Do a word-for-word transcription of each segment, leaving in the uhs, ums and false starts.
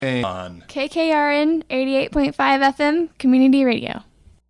on K K R N eighty-eight point five F M Community Radio.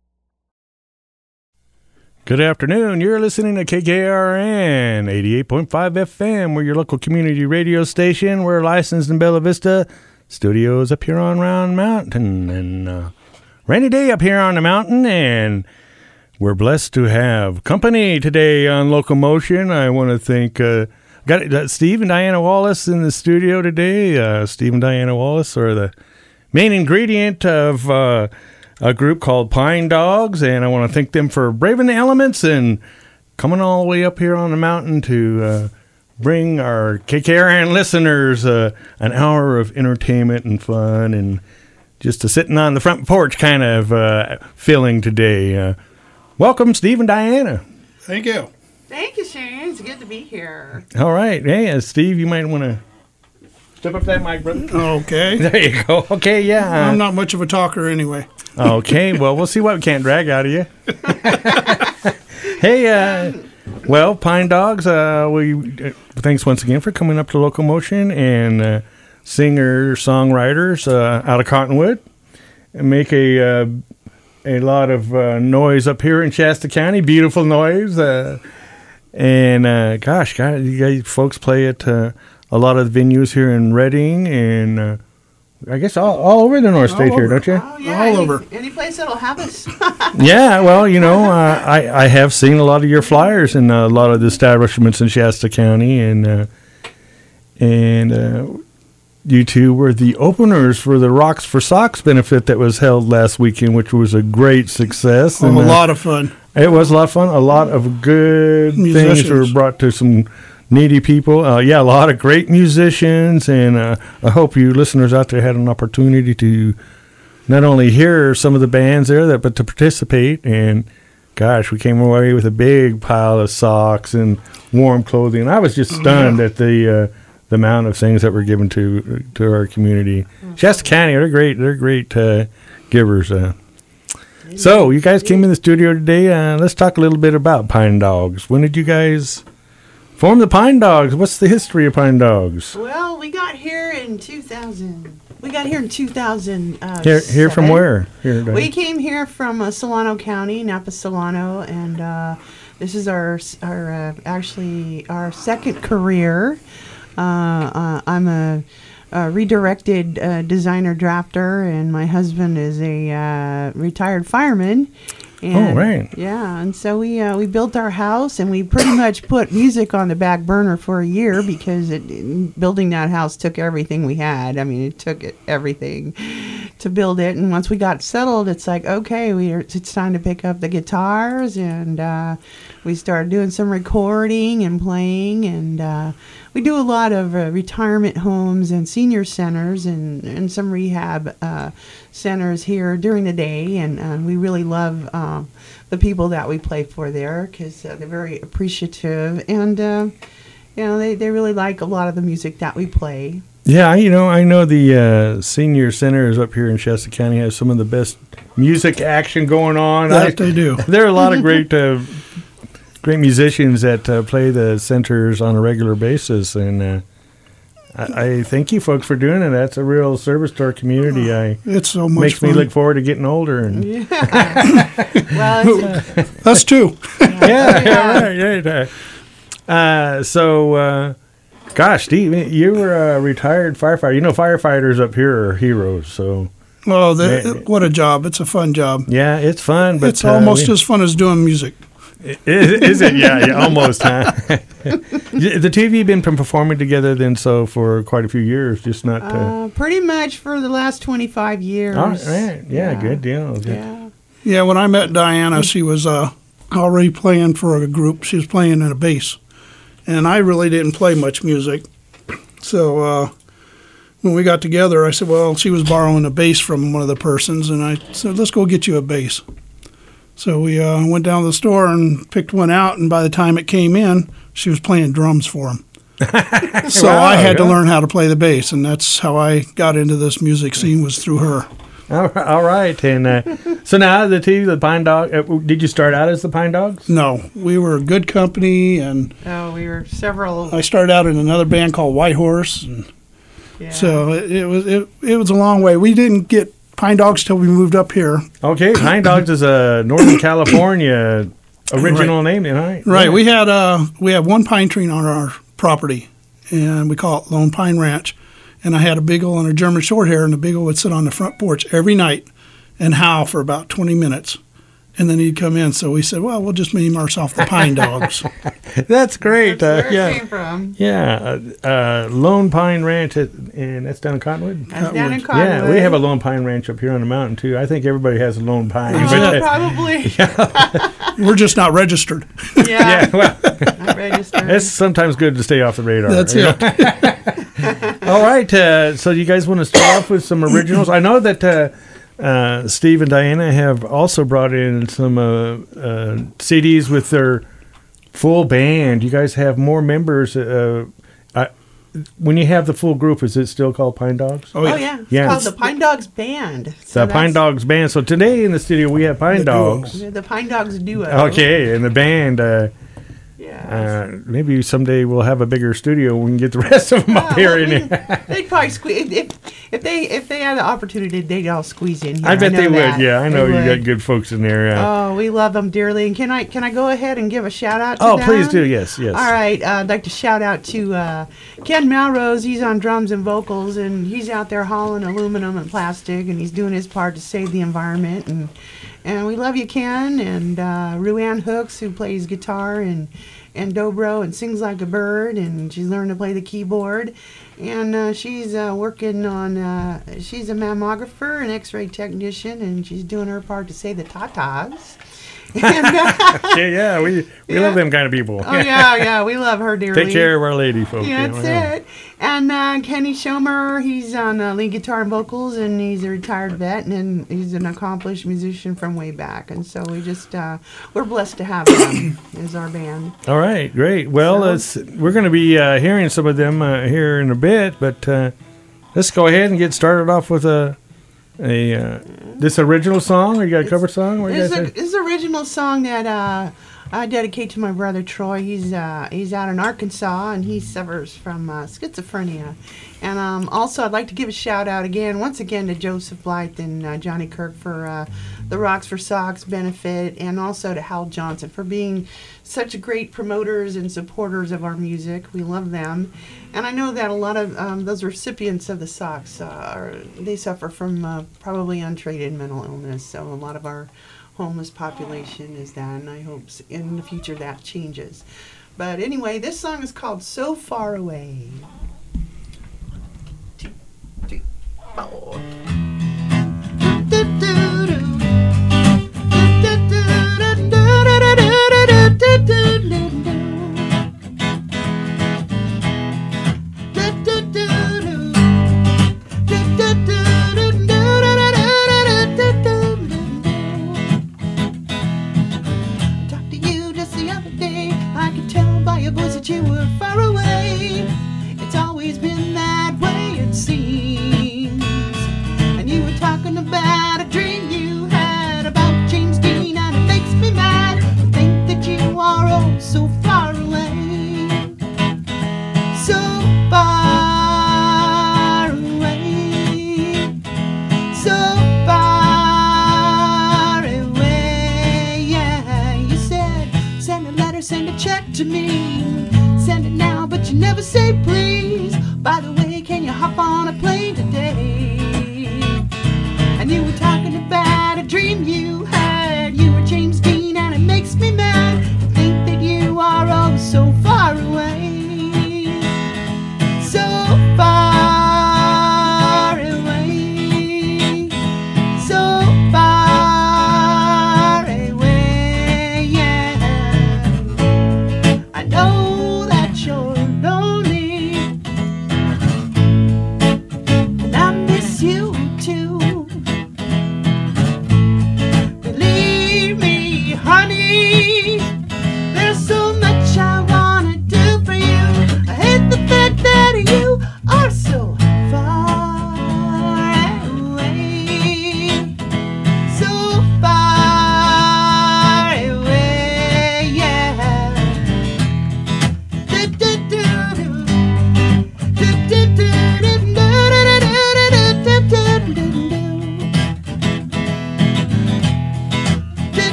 Good afternoon. You're listening to K K R N eighty-eight point five F M. We're your local community radio station. We're licensed in Bella Vista. Studios up here on Round Mountain. And uh, rainy day up here on the mountain. And we're blessed to have company today on Locomotion. I want to thank uh, got uh, Steve and Diana Wallace in the studio today. Uh, Steve and Diana Wallace are the main ingredient of uh, a group called Pine Dogs, and I want to thank them for braving the elements and coming all the way up here on the mountain to uh, bring our K K R N listeners uh, an hour of entertainment and fun and just a sitting on the front porch kind of uh, feeling today. Uh, welcome, Steve and Diana. Thank you. Thank you, Shane. It's good to be here. All right. Hey, uh, Steve, you might want to step up that mic, brother. Okay. There you go. Okay, yeah. Uh, I'm not much of a talker anyway. Okay, well, we'll see what we can't drag out of you. Hey, uh, well, Pine Dogs, uh, we uh, thanks once again for coming up to Locomotion, and uh, singer songwriters uh, out of Cottonwood and make a uh, a lot of uh, noise up here in Shasta County. Beautiful noise, uh, and uh, gosh, God, you guys folks play at uh, a lot of the venues here in Redding and. Uh, I guess all, all over the North State here, don't you? Oh, yeah. All any, over. Any place that'll have us. Yeah, well, you know, uh, I, I have seen a lot of your flyers in a lot of the establishments in Shasta County, and uh, and uh, you two were the openers for the Rocks for Socks benefit that was held last weekend, which was a great success. Oh, and, a uh, lot of fun. It was a lot of fun. A lot of good things Musicians. were brought to some needy people. Uh, yeah, a lot of great musicians, and uh, I hope you listeners out there had an opportunity to not only hear some of the bands there, that but to participate. And gosh, we came away with a big pile of socks and warm clothing. I was just stunned at the uh, the amount of things that were given to to our community. Shasta County, they're great. They're great uh, givers. Uh. So you guys came in the studio today. Uh, let's talk a little bit about Pine Dogs. When did you guys form the Pine Dogs? What's the history of Pine Dogs? Well, we got here in two thousand. We got here in two thousand. Uh, Here, here from seven. where? Here, Diane. We came here from uh, Solano County, Napa Solano, and uh, this is our our uh, actually our second career. Uh, uh, I'm a, a redirected uh, designer drafter, and my husband is a uh, retired fireman. And, Oh, right. Yeah, and so we uh, we built our house, and we pretty much put music on the back burner for a year because it, it- building that house took everything we had. I mean, it took it, everything to build it. And once we got settled, it's like, okay, we are, it's time to pick up the guitars, and uh, we started doing some recording and playing, and uh, we do a lot of uh, retirement homes and senior centers and, and some rehab uh, centers here during the day, and uh, we really love uh, the people that we play for there because uh, they're very appreciative, and uh, you know they, they really like a lot of the music that we play. Yeah, you know, I know the uh, senior centers up here in Shasta County have some of the best music action going on. That I- they do. There are a lot of great uh, great musicians that uh, play the centers on a regular basis, and uh, I, I thank you folks for doing it. That's a real service to our community. I It's so much makes fun. me look forward to getting older. And Well, it's, That's two. yeah, yeah, right, right. Uh, so, uh, gosh, Steve, you were a retired firefighter. You know, firefighters up here are heroes. So, Oh, the, Man. what a job. It's a fun job. yeah, it's fun, but it's uh, almost we- as fun as doing music. Is, is it? Yeah, yeah, almost, huh? The two of you have been performing together then, so for quite a few years, just not. Uh, uh, pretty much for the last twenty-five years. all right, yeah, good deal. Good. Yeah. Yeah, when I met Diana, she was uh, already playing for a group. She was playing in a bass. And I really didn't play much music. So uh, when we got together, I said, well, she was borrowing a bass from one of the persons. And I said, let's go get you a bass. So we uh, went down to the store and picked one out. And by the time it came in, she was playing drums for him. So Wow, I had to yeah. learn how to play the bass. And that's how I got into this music scene, was through her. All right, all right. And uh, so now the two, the Pine Dog. Uh, did you start out as the Pine Dogs? No, we were good company, and Oh, we were several. I started out in another band called White Horse, and Yeah. So it, it was it, it was a long way. We didn't get Pine Dogs till we moved up here. Okay, Pine Dogs is a Northern California original name, right? Right. Yeah. We had uh we had one pine tree on our property, and we call it Lone Pine Ranch. And I had a beagle and a German Shorthair, and the beagle would sit on the front porch every night and howl for about twenty minutes. And then he'd come in. So we said, well, we'll just name ourselves the Pine Dogs. That's great. That's uh, where yeah. it came from. Yeah, uh, uh, Lone Pine Ranch, at, and that's down in Cottonwood. That's down in Cottonwood. Cottonwood. Yeah, we have a Lone Pine Ranch up here on the mountain too. I think everybody has a Lone Pine. Oh, but, uh, probably. We're just not registered. Yeah. yeah, well, Not registered. it's sometimes good to stay off the radar. That's you know? it. All right, uh, so you guys want to start off with some originals? I know that uh, uh, Steve and Diana have also brought in some uh, uh, C Ds with their full band. You guys have more members. Uh, I, when you have the full group, is it still called Pine Dogs? Oh, yeah. It's Yeah, called it's- the Pine Dogs Band. The Pine Dogs band. So today in the studio we have Pine The duo. Dogs. The Pine Dogs duo. Okay, and the band. Uh, Yeah. uh, maybe someday we'll have a bigger studio. We can get the rest of them Yeah, up here. well, in we- they'd probably squeeze if if they if they had the opportunity, they'd all squeeze in here. I bet know they that. would. Yeah, I know They you would. got good folks in there. Yeah. Oh, we love them dearly. And can I can I go ahead and give a shout out to oh, them? please do. Yes, yes. All right, uh, I'd like to shout out to uh, Ken Melrose. He's on drums and vocals, and he's out there hauling aluminum and plastic, and he's doing his part to save the environment. And and we love you, Ken. And uh, Ruann Hooks, who plays guitar and and dobro and sings like a bird, and she's learned to play the keyboard. And uh, she's uh, working on, uh, she's a mammographer, an x-ray technician, and she's doing her part to save the tatas. And, uh, yeah, yeah, we we Yeah. love them kind of people. oh, yeah, yeah, we love her dearly. Take care of our lady folks. Yeah, you know, that's it. And uh, Kenny Schomer, he's on uh, lead guitar and vocals, and he's a retired vet, and he's an accomplished musician from way back. And so we just, uh, we're blessed to have him as our band. All right, great. Well, So- it's, we're going to be uh, hearing some of them uh, here in a bit, but uh, let's go ahead and get started off with a a uh, this original song. Or you got a cover song? What do you This guys is say? a, this is an original song that uh, I dedicate to my brother Troy. He's uh, he's out in Arkansas, and he suffers from uh, schizophrenia. And um, also, I'd like to give a shout out again, once again, to Joseph Blythe and uh, Johnny Kirk for uh, the Rocks for Socks benefit, and also to Hal Johnson for being such great promoters and supporters of our music. We love them. And I know that a lot of um, those recipients of the socks, uh, are, they suffer from uh, probably untreated mental illness. So a lot of our homeless population is that, and I hope s- in the future that changes. But anyway, this song is called So Far Away. Two, three, four. Talked to you just the other day. I could tell by your voice that you were far away. It's always been that way, it seems.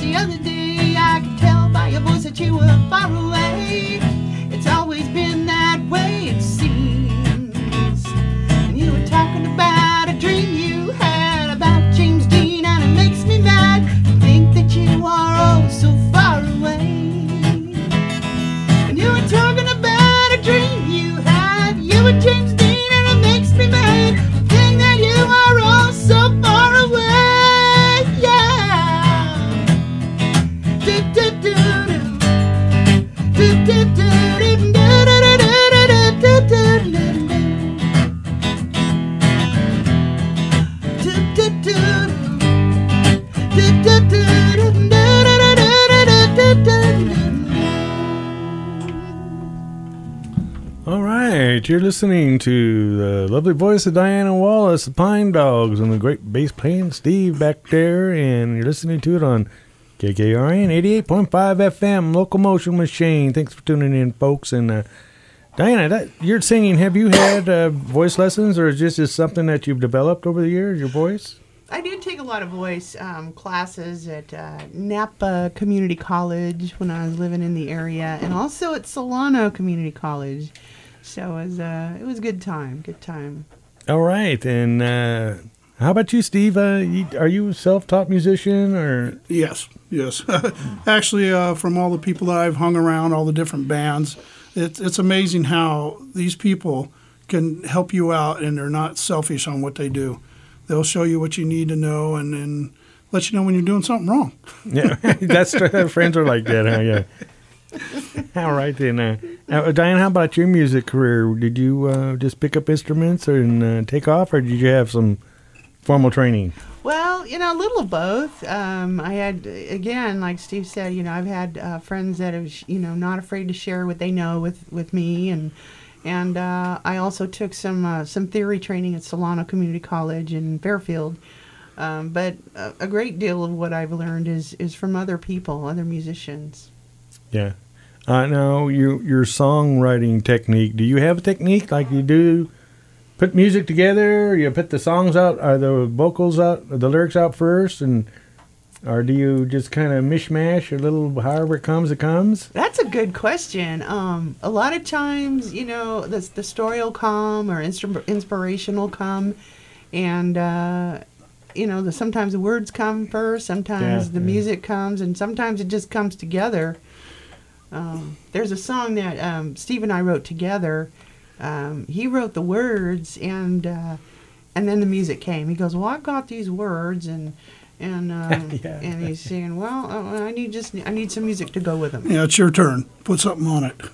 the other day. I could tell by your voice that you were far away. It's always been that way, it seems. And you were talking about a dream you had about James Dean, and it makes me mad to think that you are oh so far away. And you were talking about a dream you had, you and James Dean, and it makes me mad to think that you are oh so far away. Yeah. Do do do do. Do do do do do do do do do do. All right, you're listening to the lovely voice of Diana Wallace, the Pine Dogs, and the great bass playing Steve back there, and you're listening to it on K K R N eighty-eight point five F M, Local Motion Machine. Thanks for tuning in, folks. And uh, Diana, that, you're singing. Have you had uh, voice lessons, or is this just something that you've developed over the years, your voice? I did take a lot of voice um, classes at uh, Napa Community College when I was living in the area, and also at Solano Community College. So it was, uh, it was a good time, good time. All right, and uh, how about you, Steve? Uh, you, are you a self-taught musician, or? Yes, yes. Actually, uh, from all the people that I've hung around, all the different bands, it's it's amazing how these people can help you out, and they're not selfish on what they do. They'll show you what you need to know, and then let you know when you're doing something wrong. Yeah, that's friends are like that, huh? Yeah. All right then, uh, uh, Diane. How about your music career? Did you uh, just pick up instruments and uh, take off, or did you have some formal training? Well, you know, a little of both. Um, I had, again, like Steve said, you know, I've had uh, friends that have, you know, not afraid to share what they know with, with me, and and uh, I also took some uh, some theory training at Solano Community College in Fairfield. Um, but a, a great deal of what I've learned is is from other people, other musicians. Yeah. Uh, now, your your songwriting technique. Do you have a technique like you do? Put music together. You put the songs out. Are the vocals out? The lyrics out first, and or do you just kind of mishmash a little? However it comes, it comes. That's a good question. Um, a lot of times, you know, the the story will come or instru- inspiration will come, and uh, you know, the sometimes the words come first. Sometimes Yeah, the yeah. music comes, and sometimes it just comes together. Um, there's a song that um, Steve and I wrote together. Um, he wrote the words, and uh, and then the music came. He goes, "Well, I've got these words," and and um, Yeah. and he's saying, "Well, uh, I need just I need some music to go with them." Yeah, it's your turn. Put something on it.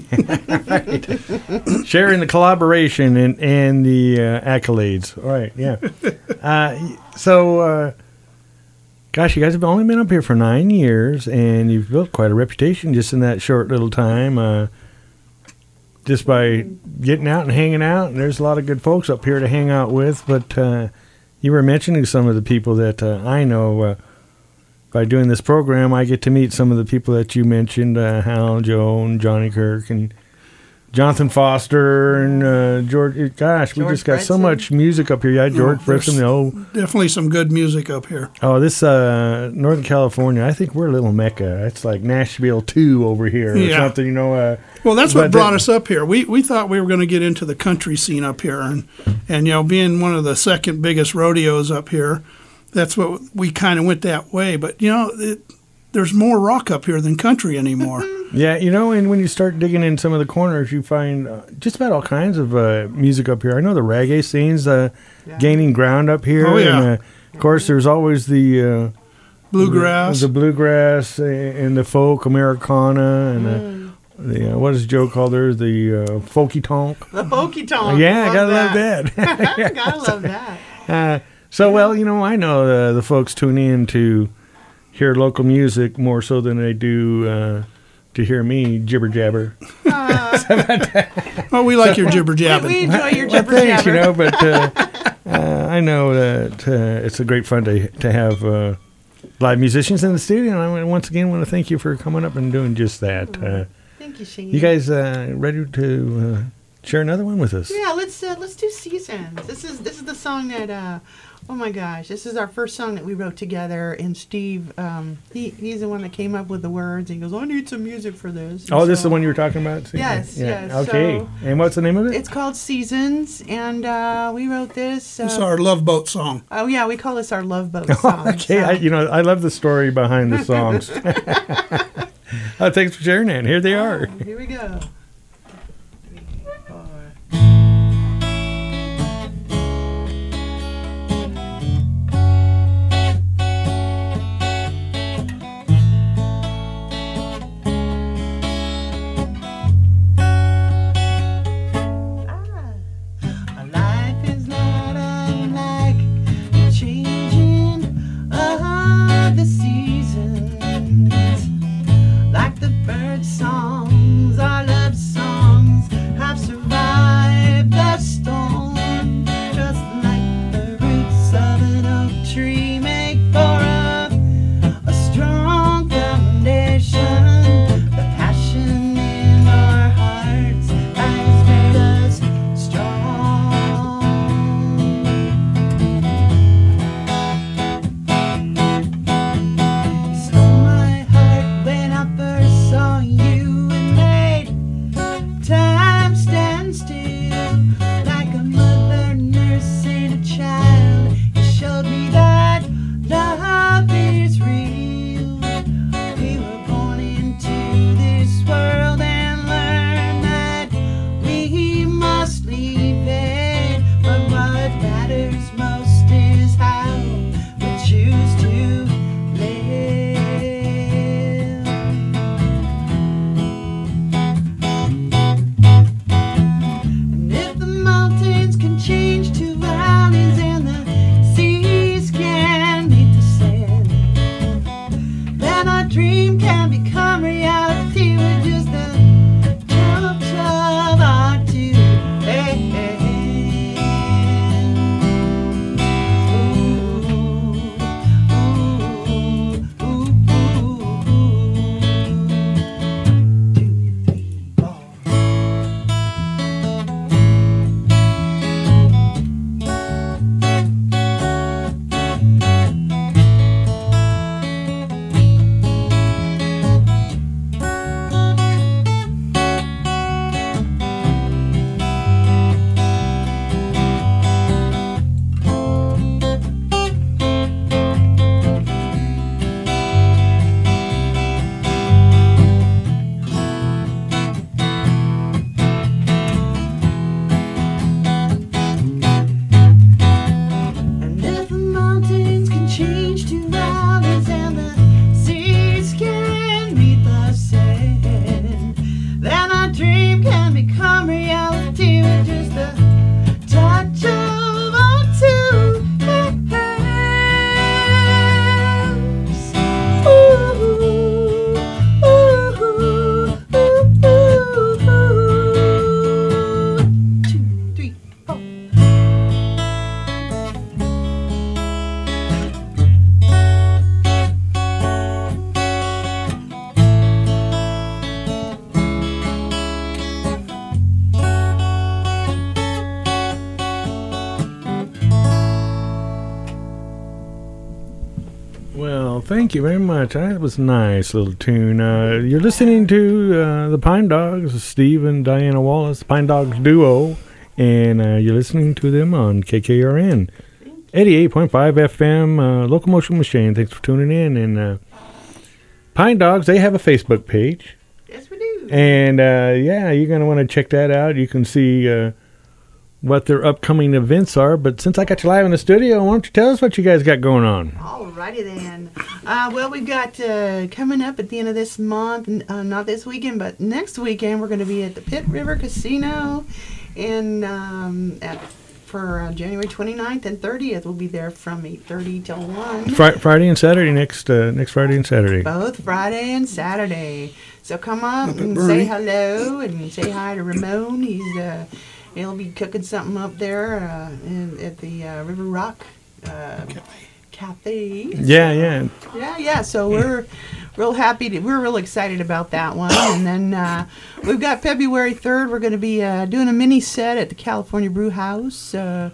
Sharing the collaboration and and the uh, accolades. All right, yeah. uh, so, uh, gosh, you guys have only been up here for nine years, and you've built quite a reputation just in that short little time. Uh, just by getting out and hanging out, and there's a lot of good folks up here to hang out with. But uh, you were mentioning some of the people that uh, I know. Uh, by doing this program, I get to meet some of the people that you mentioned, uh, Hal, Joe, and Johnny Kirk, and Jonathan Foster, and uh, George. Gosh, we George just got so Fredson. much music up here. Yeah, George Oh, there's Fredson. Oh, Definitely some good music up here. oh, this uh, Northern California. I think we're a little mecca. It's like Nashville two over here, or Yeah. something. You know. Uh, Well, that's But what brought that- us up here. We we thought we were going to get into the country scene up here, and and you know, being one of the second biggest rodeos up here, that's what we kind of went that way. But you know, it, there's more rock up here than country anymore. Yeah, you know, and when you start digging in some of the corners, you find uh, just about all kinds of uh, music up here. I know the reggae scene's uh, Yeah. gaining ground up here. Oh, yeah. And, uh, of course, there's always the uh, Bluegrass. the, the bluegrass uh, and the folk Americana and Mm. the, the uh, what does Joe call theirs? The uh, folky tonk. The Pokey Tonk. Yeah, I gotta love that. that. Gotta love that. Uh, so, well, you know, I know uh, the folks tune in to hear local music more so than they do uh, to hear me jibber jabber. Oh, we like your jibber We, jabbing. we enjoy your Well, jibber thanks, you jabber. know, but uh, uh, I know that uh, it's a great fun to to have uh, live musicians in the studio. And I once again want to thank you for coming up and doing just that. Uh, Thank you, Shane. you guys uh, ready to uh, share another one with us. Yeah, let's uh, let's do Seasons. This is this is the song that uh, oh my gosh, this is our first song that we wrote together. And Steve, um, he he's the one that came up with the words. He goes, "I need some music for this." And Oh, this is so- the one you were talking about? See? Yes, Yeah. yes, Okay. so- and what's the name of it? It's called Seasons, and uh, we wrote this. Uh, It's our Love Boat song. oh yeah, we call this our Love Boat song. okay. so- I, you know, I love the story behind the songs. oh, thanks for sharing that. Here they are. Oh, here we go. Three, four. Ah. Our life is not unlike the changing of the seasons. Like the bird songs, our love songs have survived the storm. Just like the roots of an oak tree make for a, a strong foundation. The passion in our hearts has made us strong. You stole my heart when I first saw you and made time stand still. Like a mother nursing a child, you showed me that love is real. We were born into this world and learned that we must leave it. But what matters most is how we choose to live. And if the mountains can change to valleys and the seas can meet the sand, then our dream can become reality with just the touch of our two hands. Ooh, ooh, ooh, ooh. Two, three, four. And if the mountains can change to valleys and the seas can meet the sand, then our dream can become reality with just the touch of our two hands. Ooh, ooh, ooh, ooh, ooh. Two, three, four. Well, thank you very much. That was a nice little tune. Uh, you're listening to uh, the Pine Dogs, Steve and Diana Wallace, the Pine Dogs duo, and uh, you're listening to them on K K R N, eighty-eight point five F M, uh, Locomotion Machine. Thanks for tuning in. And uh, Pine Dogs, they have a Facebook page. Yes, we do. And uh, yeah, you're going to want to check that out. You can see uh, what their upcoming events are. But since I got you live in the studio, why don't you tell us what you guys got going on? Alrighty then. Uh, well, we've got uh, coming up at the end of this month, n- uh, not this weekend, but next weekend, we're going to be at the Pitt River Casino, and um, at, for uh, January twenty-ninth and thirtieth. We'll be there from eight thirty till one. Fri- Friday and Saturday, next uh, next Friday and Saturday. Both Friday and Saturday. So come up Up at and Bernie. say hello and say hi to Ramon. He's uh, he'll be cooking something up there uh, in, at the uh, River Rock uh, Cafe. Yeah, yeah. Yeah, yeah. So we're real happy to, we're real excited about that one. And then uh, we've got February third. We're going to be uh, doing a mini set at the California Brew House uh,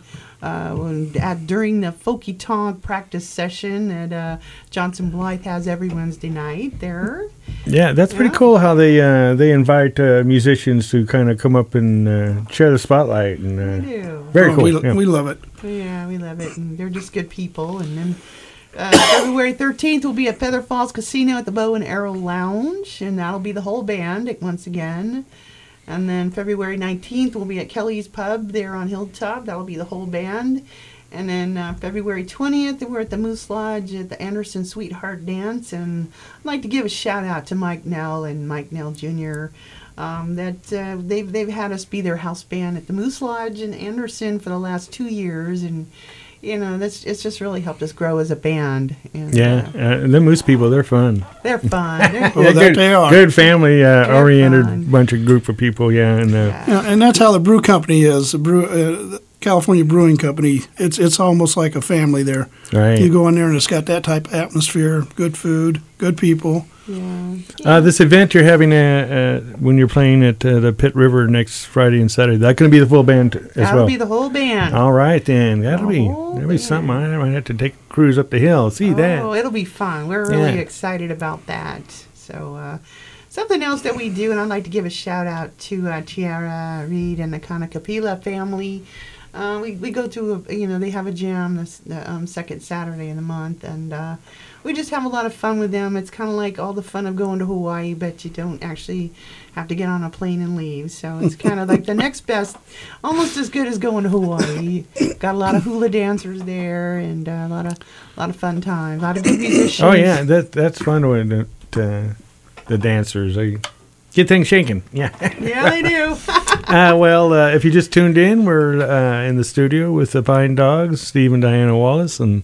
uh, at, during the Folky Tonk practice session that uh, Johnson Blythe has every Wednesday night there. Yeah, that's pretty Yeah. cool how they uh, they invite uh, musicians to kind of come up and uh, share the spotlight. And uh, We do. very Oh, cool. We, yeah. we love it. Yeah, we love it, and they're just good people. And then uh, February thirteenth will be at Feather Falls Casino at the Bow and Arrow Lounge, and that'll be the whole band once again. And then February nineteenth will be at Kelly's Pub there on Hilltop. That'll be the whole band. And then uh, February twentieth, we're at the Moose Lodge at the Anderson Sweetheart Dance. And I'd like to give a shout out to Mike Nell and Mike Nell Junior Um, that uh, they've they've had us be their house band at the Moose Lodge in Anderson for the last two years, and you know that's it's just really helped us grow as a band. And, Yeah, uh, uh, the Moose people, they're fun. they're fun. They're, Oh, yeah, that good, they are. good family uh, They're oriented fun. bunch of group of people. Yeah, and uh, yeah. Yeah, and that's how the brew company is. The brew, uh, the California Brewing Company. It's it's almost like a family there. right. You go in there and it's got that type of atmosphere, good food, good people. Yeah. Uh, this event you're having uh, uh, when you're playing at uh, the Pitt River next Friday and Saturday, that going to be the full band t- as That'll well. be the whole band. All right then, that'll be whole that'll be band. something. I might have to take a cruise up the hill. See Oh, that? it'll be fun. We're really Yeah. excited about that. So, uh, something else that we do, and I'd like to give a shout out to uh, Tiara Reed and the Kanakapila family. Uh, we, we go to, a, you know, they have a jam this the um, second Saturday in the month, and uh, we just have a lot of fun with them. It's kind of like all the fun of going to Hawaii, but you don't actually have to get on a plane and leave. So it's kind of like the next best, almost as good as going to Hawaii. Got a lot of hula dancers there, and uh, a lot of a lot of fun times. A lot of good musicians. Oh yeah, that that's fun with the, the, the dancers. They get things shaking. Yeah. Yeah, they do. uh, well, uh, if you just tuned in, we're uh, in the studio with the Pine Dogs, Steve and Diana Wallace, and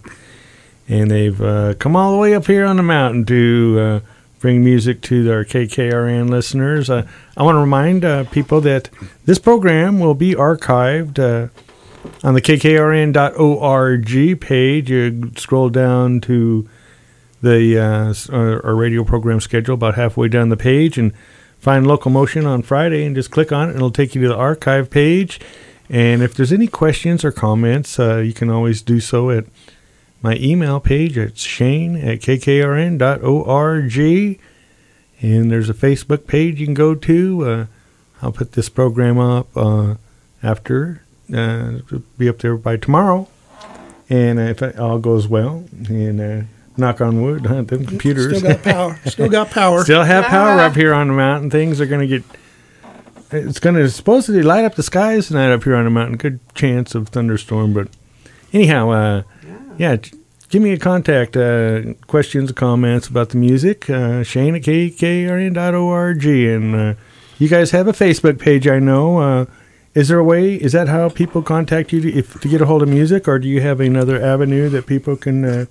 and they've uh, come all the way up here on the mountain to uh, bring music to our K K R N listeners. Uh, I want to remind uh, people that this program will be archived uh, on the K K R N dot org page. You scroll down to the uh, s- our, our radio program schedule about halfway down the page and find Local Motion on Friday and just click on it and it'll take you to the archive page. And if there's any questions or comments, uh, you can always do so at my email page. It's Shane at K K R N dot org. And there's a Facebook page you can go to. Uh, I'll put this program up uh, after. Uh, it'll be up there by tomorrow. And uh, if it all goes well, and uh, knock on wood, huh, them computers. Still got power. Still got power. Still have power Yeah. up here on the mountain. Things are going to get. It's going to supposedly light up the skies tonight up here on the mountain. Good chance of thunderstorm, but anyhow, uh, yeah. j- give me a contact. Uh, questions, comments about the music. Uh, Shane at K K R N dot org, and uh, you guys have a Facebook page. I know. Uh, is there a way? Is that how people contact you to, if to get a hold of music, or do you have another avenue that people can? Uh,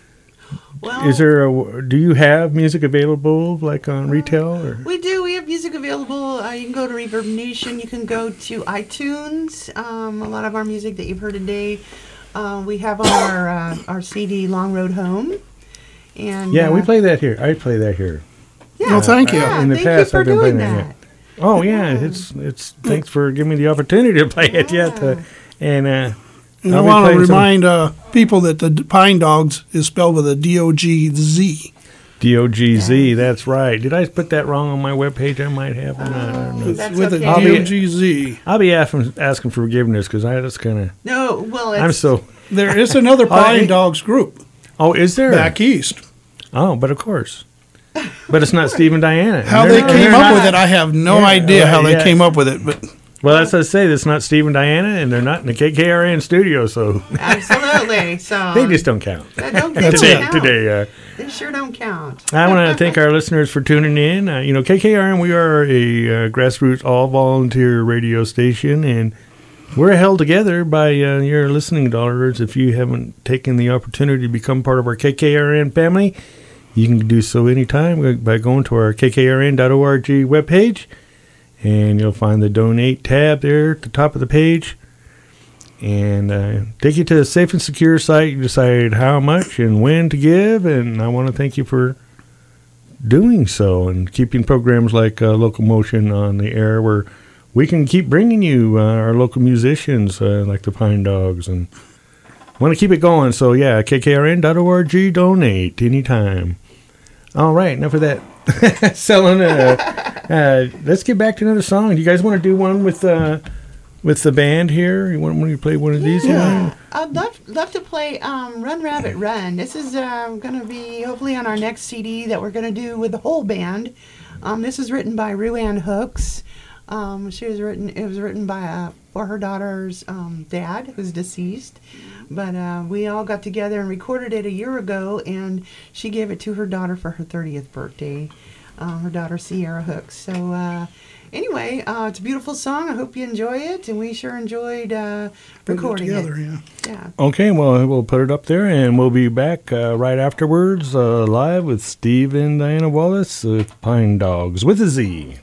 Well, is there a? Do you have music available like on retail or? we do. We have music available. Uh, you can go to Reverb Nation. You can go to iTunes. Um, a lot of our music that you've heard today. Uh, we have on our uh, our C D Long Road Home. And Yeah, uh, we play that here. I play that here. Yeah, Well, thank you. Yeah, In the thank past, you for I've been doing playing that. that, Oh yeah, it's it's. Thanks for giving me the opportunity to play it yet. Uh, and uh, And I'll I be want to playing some- remind uh, people that the Pine Dogs is spelled with a D O G Z. D O G Z. That's right. Did I put that wrong on my webpage? I might have. or not, I don't know. That's with okay. a I'll D be- O G Z. I'll be asking asking for forgiveness because I just kind of. No, well, it's, I'm so. There is another I- Pine Dogs group Oh, is there? back east. Oh, but of course. But it's not Steve and Diana. How They're they not- came they're up not- with it, I have no Yeah, idea how right, they yeah. came up with it. But Well, that's what I say. That's not Steve and Diana, and they're not in the K K R N studio, so absolutely. So they just don't count. they don't That's they today, don't count. today. Uh, They sure don't count. I want to thank our listeners for tuning in. Uh, you know, K K R N, we are a uh, grassroots all-volunteer radio station, and we're held together by uh, your listening dollars. If you haven't taken the opportunity to become part of our K K R N family, you can do so anytime by going to our K K R N dot org webpage, and you'll find the Donate tab there at the top of the page. And uh, take you to a safe and secure site. You decide how much and when to give. And I want to thank you for doing so and keeping programs like uh, Local Motion on the air where we can keep bringing you uh, our local musicians uh, like the Pine Dogs and want to keep it going. So, yeah, K K R N dot org, donate anytime. All right, enough of that. Selling, uh, uh, let's get back to another song. Do you guys want to do one with uh, with the band here? You want, want to play one of these? Yeah, One? I'd love, love to play um, Run Rabbit Run. This is uh, going to be hopefully on our next C D that we're going to do with the whole band. Um, this is written by Ruann Hooks. Um, she was written. It was written by uh, for her daughter's um, dad, who's deceased. But uh, we all got together and recorded it a year ago, and she gave it to her daughter for her thirtieth birthday. Uh, her daughter Sierra Hooks. So uh, anyway, uh, it's a beautiful song. I hope you enjoy it, and we sure enjoyed uh, recording Put it together, it. yeah. Yeah. Okay, well, we'll put it up there, and we'll be back uh, right afterwards uh, live with Steve and Diana Wallace with Pine Dogs with a Z.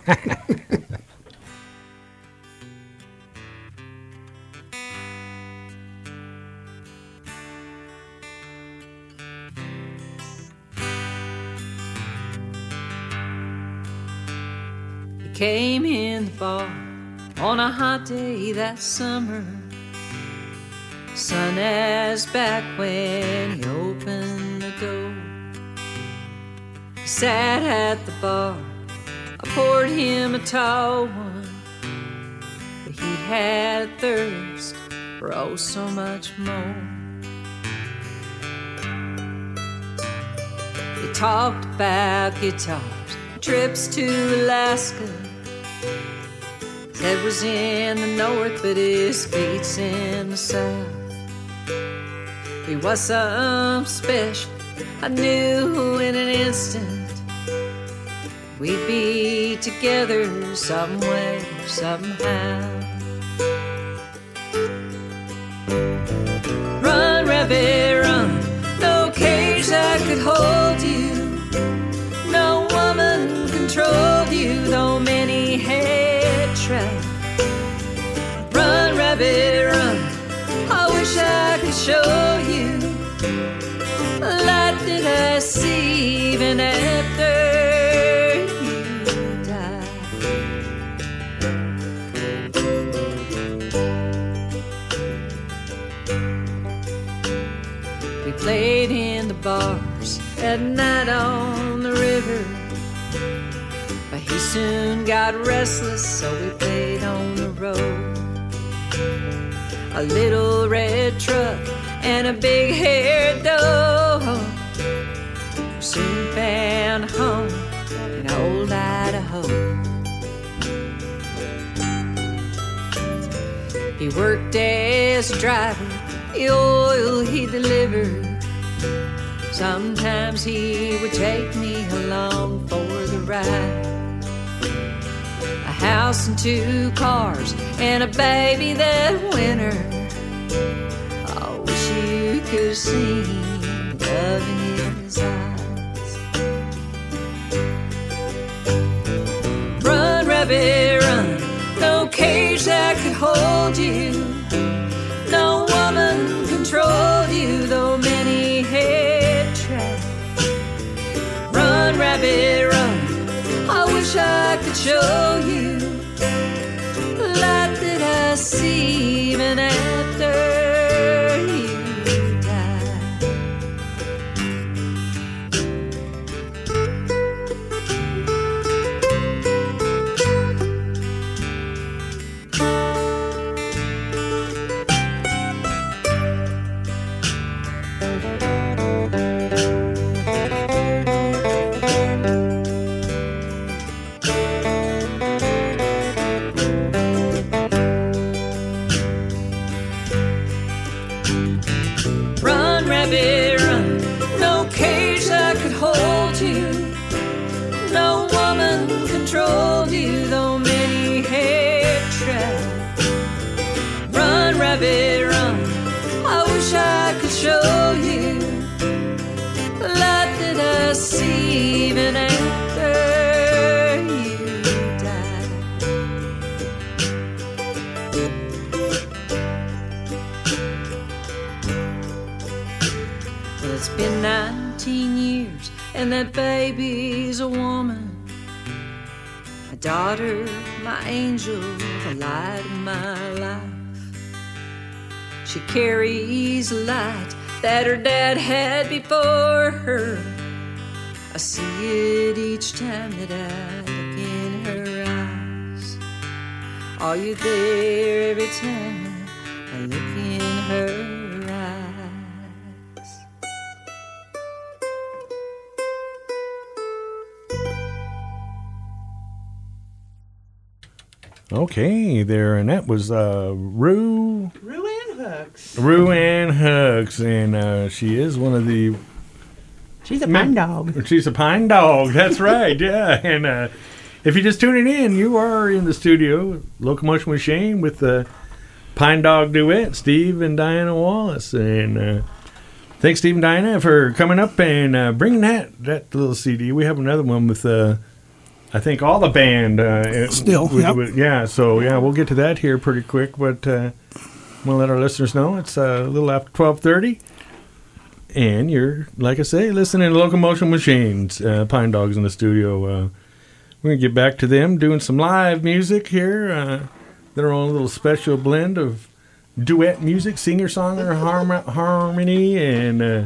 Came in the bar on a hot day that summer. Sun as back when he opened the door. He sat at the bar, I poured him a tall one, but he had a thirst for oh so much more. He talked about guitars, trips to Alaska. His head was in the north, but his feet's in the south. He was something special, I knew in an instant. We'd be together some way, somehow. Run, rabbit, run, no cage that could hold you. No woman controlled you, though many had tried. Run, rabbit, run, I wish I could show you the light that I see even after you die. We played in the bars at night on the river, but he soon got restless, so we played on the road. A little red truck and a big haired dog soon found a home in old Idaho. He worked as a driver, the oil he delivered. Sometimes he would take me along for the ride. A house and two cars and a baby that winter. I wish you could have seen love in his eyes. Run, rabbit, run, no cage that could hold you. No woman controlled you, though many had tried. Run, rabbit, run, I wish I could show you the light that I see even after you die. baby's a woman, my daughter, my angel, the light of my life. She carries a light that her dad had before her. I see it each time that I look in her eyes. Are you there every time I look in her eyes? Okay, there, and that was uh, Rue. Rue Ann Hooks. Rue Ann Hooks, and uh, she is one of the. She's a pine dog. She's a pine dog. That's right. Yeah, and uh, if you're just tuning in, you are in the studio, Locomotion with Shane, with the Pine Dog Duet, Steve and Diana Wallace, and uh, thanks, Steve and Diana, for coming up and uh, bringing that that little C D. We have another one with. Uh, I think all the band. Uh, Still, with, yep. with, yeah, so yeah, we'll get to that here pretty quick, but uh, we'll let our listeners know it's uh, a little after twelve thirty, and you're, like I say, listening to Locomotion Machines, uh, Pine Dogs in the studio. Uh, we're going to get back to them doing some live music here, uh, their own little special blend of duet music, singer-songwriter harm- harmony, and... Uh,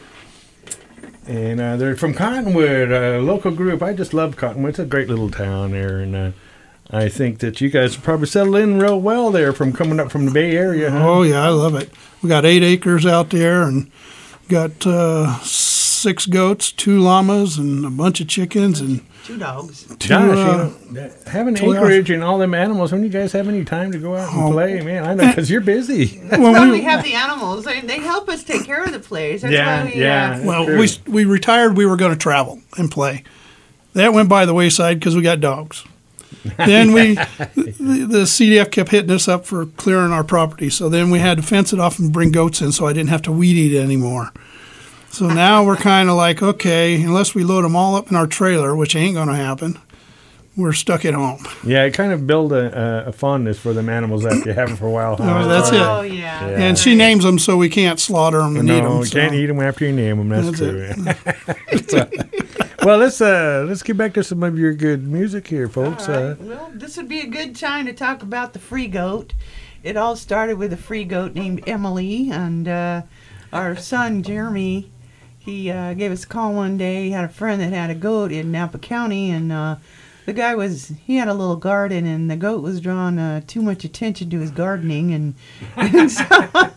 And uh, they're from Cottonwood, a local group. I just love Cottonwood. It's a great little town there. And uh, I think that you guys probably settled in real well there from coming up from the Bay Area. Huh? Oh, yeah, I love it. We got eight acres out there and got uh, six goats, two llamas, and a bunch of chickens. And Two dogs. two, Gosh, uh, you know, having two acreage and all them animals, when you guys have any time to go out and Oh. play? Man, I know, because you're busy. That's when why we- we have the animals. They, they help us take care of the place. That's Yeah, why we, yeah. Uh, Well, True. we we retired. We were going to travel and play. That went by the wayside because we got dogs. Then we, the, the C D F kept hitting us up for clearing our property. So then we had to fence it off and bring goats in, so I didn't have to weed eat it anymore. So now we're kind of like, okay, unless we load them all up in our trailer, which ain't going to happen, we're stuck at home. Yeah, it kind of build a, a, a fondness for them animals after you have them for a while. Huh? Oh, that's it. oh, yeah. Yeah. And she names them so we can't slaughter them and eat No, them. you So. can't eat them after you name them. That's, That's true. So, well, let's uh, let's get back to some of your good music here, folks. All right. Uh, Well, this would be a good time to talk about the free goat. It all started with a free goat named Emily, and uh, our son Jeremy, he uh, gave us a call one day. He had a friend that had a goat in Napa County, and uh, the guy was, he had a little garden, and the goat was drawing uh, too much attention to his gardening, and, and so,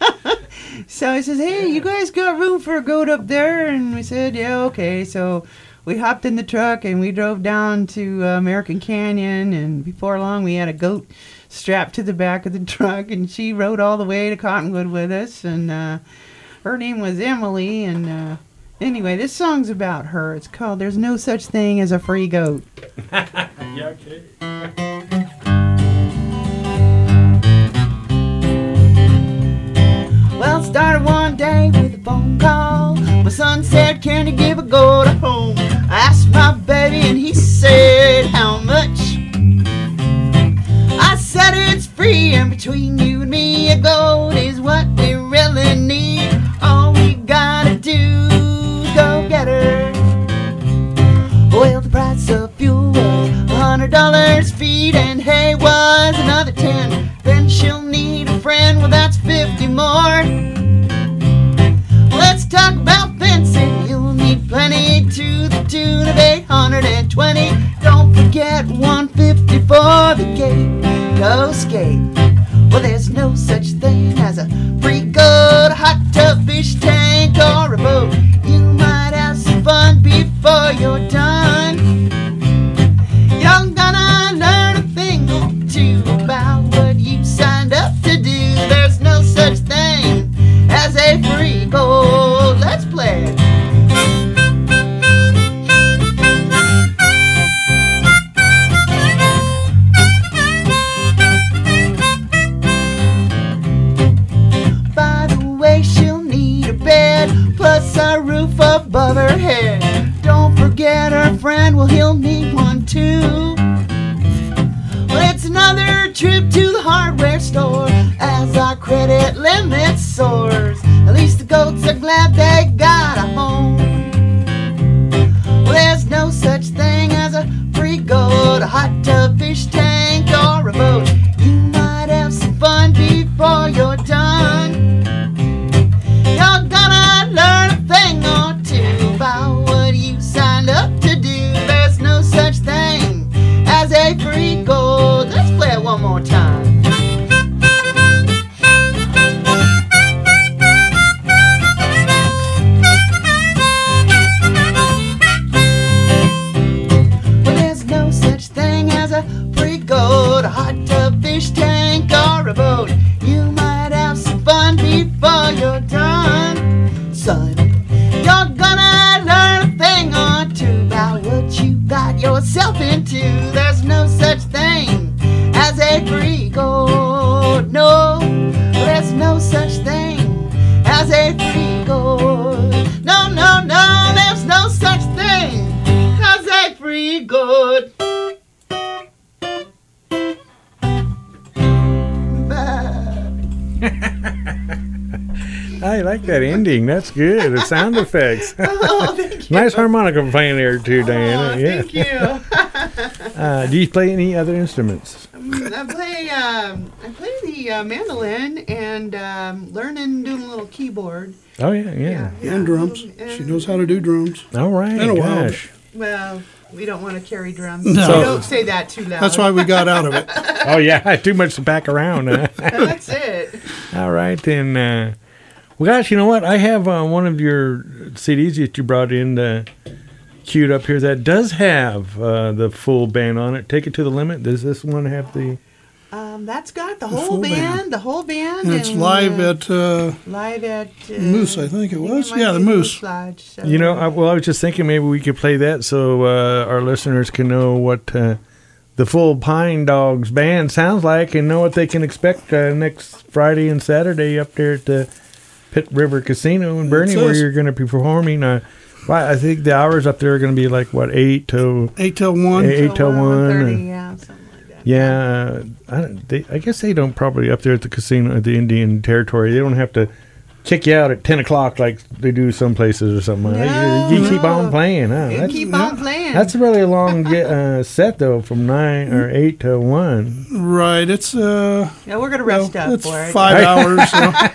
so he says, hey, you guys got room for a goat up there? And we said, yeah, okay. So we hopped in the truck and we drove down to uh, American Canyon, and before long we had a goat strapped to the back of the truck, and she rode all the way to Cottonwood with us, and uh, her name was Emily, and uh, anyway, this song's about her. It's called There's No Such Thing as a Free Goat. yeah, okay. Well, it started one day with a phone call. My son said, can you give a goat a home? I asked my baby and he said, how much? I said it's free, and between you and me, a goat is what we really need. All we gotta do is go get her. Well, the price of fuel was a hundred dollars feet, and hay was another ten. Then she'll need a friend, well that's fifty more. Let's talk about fencing. You'll need plenty to the tune of eight hundred twenty. Don't forget one fifty for the gate. Go skate. Well, there's no such thing as a free goat, a hot tub, fish tank, or a boat. You might have some fun before you're done. You're gonna learn a thing or two about what you signed up to do. There's no such thing as a free goat. Let's play it. By the way, she'll need a bed, plus a roof above her head. Don't forget her friend, well, he'll need one too. Well, it's another trip to the hardware store as our credit limit soars. At least the goats are glad they got a home. Well, boat. You might have some fun before you're done, son. You're gonna learn a thing or two about what you got yourself into. There's no such thing as a free goat. No, there's no such thing as a free goat. No, no, no, there's no such thing as a free goat. I like that ending. That's good. The sound effects. Oh, thank you. Nice harmonica playing there too, Diana. Oh, yeah. thank you. Uh, do you play any other instruments? I play um, I play the uh, mandolin and um, learning doing a little keyboard. Oh yeah, yeah. And drums. And- She knows how to do drums. All right. Been a while. Gosh. Well, we don't want to carry drums. No. So don't say that too loud. That's why we got out of it. Oh yeah, too much to pack around. huh? That's it. All right then. Uh, well, gosh, you know what? I have uh, one of your C Ds that you brought in uh, queued up here that does have uh, the full band on it. Take It to the Limit. Does this one have the? Um, that's got the The whole full band, band. the whole band, And it's live uh, at uh, live at uh, Moose, I think it think was. might Yeah, be the Moose. Lodge, so. You know, I, well, I was just thinking maybe we could play that so uh, our listeners can know what uh, the full Pine Dogs band sounds like and know what they can expect uh, next Friday and Saturday up there at the Pitt River Casino in Bernie, where says- you're going to be performing. Uh, well, I think the hours up there are going to be like what eight to eight till one. eight, eight till one. thirty, and- yeah, something like that. Yeah, uh, I, don't- they, I guess they don't probably up there at the casino at the Indian Territory. They don't have to kick you out at ten o'clock like they do some places or something. No, you, you keep no. on playing, huh? You That's, keep on playing. that's a really long ge- uh, set though, from nine or eight to one. Right. It's uh, yeah, we're gonna well, rest up it's for it. five hours.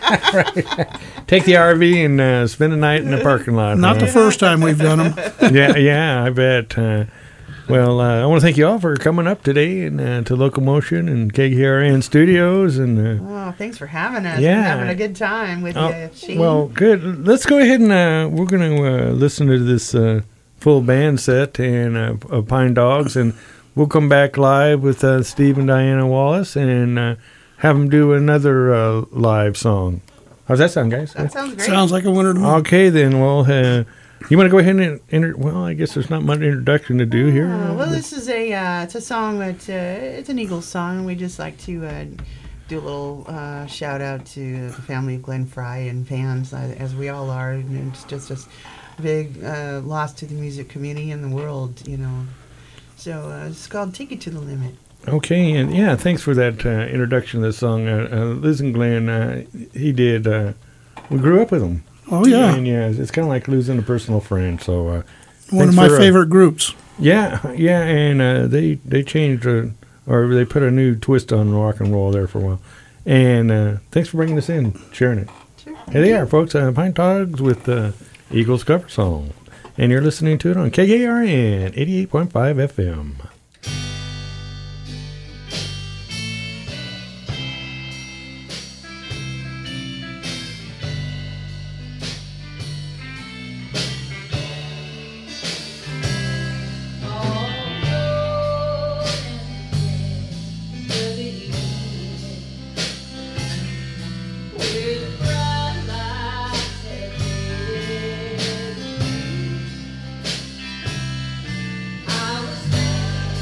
So Take the R V and uh, spend the night in the parking lot. not the huh? first time we've done them. yeah, yeah, I bet. Uh, well, uh, I want to thank you all for coming up today and uh, to Locomotion and K K R N Studios and. Uh, Oh, thanks for having us. Yeah. We're having a good time with Oh, you, Shane. well, good. Let's go ahead and uh, we're going to uh, listen to this uh, full band set and uh, of Pine Dogs, and we'll come back live with uh, Steve and Diana Wallace and uh, have them do another uh, live song. How's that sound, guys? that sounds great. Sounds like a winner to me. Okay, then. Well, uh, you want to go ahead and enter? Well, I guess there's not much introduction to do here. Uh, well, this is a uh, it's a song that uh, it's an Eagles song. We just like to uh, do a little uh, shout out to the family of Glenn Fry and fans, uh, as we all are. And it's just a big uh, loss to the music community and the world, you know. So uh, it's called "Take It to the Limit." Okay, and yeah, thanks for that uh, introduction to the song. Uh, uh, Liz and Glenn, uh, he did. Uh, we grew up with him. Oh yeah, And yeah, it's kind of like losing a personal friend. So uh, one of thanks my for, uh, favorite groups. Yeah, yeah, and uh, they they changed uh, or they put a new twist on rock and roll there for a while. And uh, thanks for bringing this in, sharing it. Sure. Here they are, folks. Uh, Pine Dogs with uh, Eagles cover song, and you're listening to it on K K R N eighty-eight point five F M. I was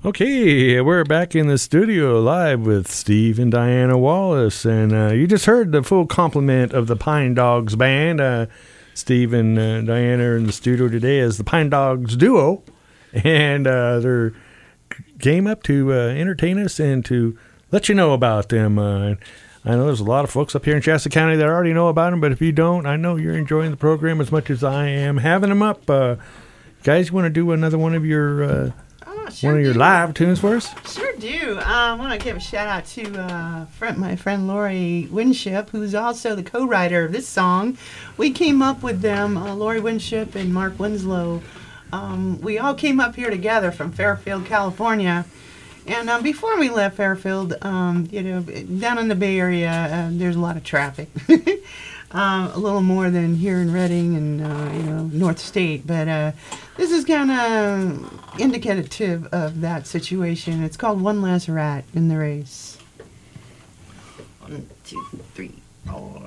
Okay, we're back in the studio live with Steve and Diana Wallace, and uh, you just heard the full complement of the Pine Dogs Band. Uh, Steve and uh, Diana are in the studio today as the Pine Dogs Duo, and uh, they're came up to uh, entertain us and to let you know about them. Uh, I know there's a lot of folks up here in Shasta County that already know about them, but if you don't, I know you're enjoying the program as much as I am having them up. Uh, guys, you want to do another one of your uh, Oh, sure one of your do. live tunes for us? Sure do. I want to give a shout out to uh, friend, my friend Lori Winship, who's also the co-writer of this song. We came up with them, uh, Lori Winship and Mark Winslow. Um, we all came up here together from Fairfield, California. And uh, before we left Fairfield, um, you know, down in the Bay Area, uh, there's a lot of traffic. Uh, a little more than here in Redding and, uh, you know, North State. But uh, this is kind of indicative of that situation. It's called One Last Rat in the Race. One, two, three, four.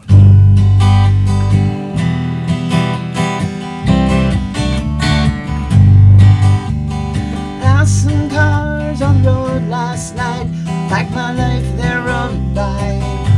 Passed some cars on the road last night, like my life they're run by.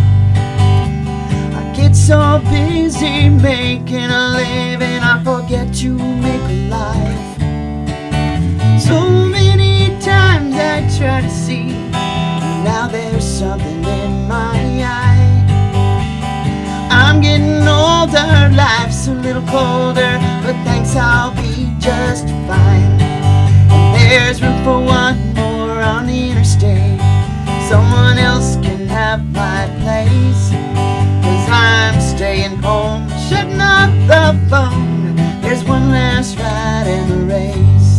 Get so busy making a living, I forget to make a life. So many times I try to see, now there's something in my eye. I'm getting older, life's a little colder, but thanks, I'll be just fine. And there's room for one more on the interstate, someone else can have my place. I'm staying home, shutting off the phone. There's one last ride in the race.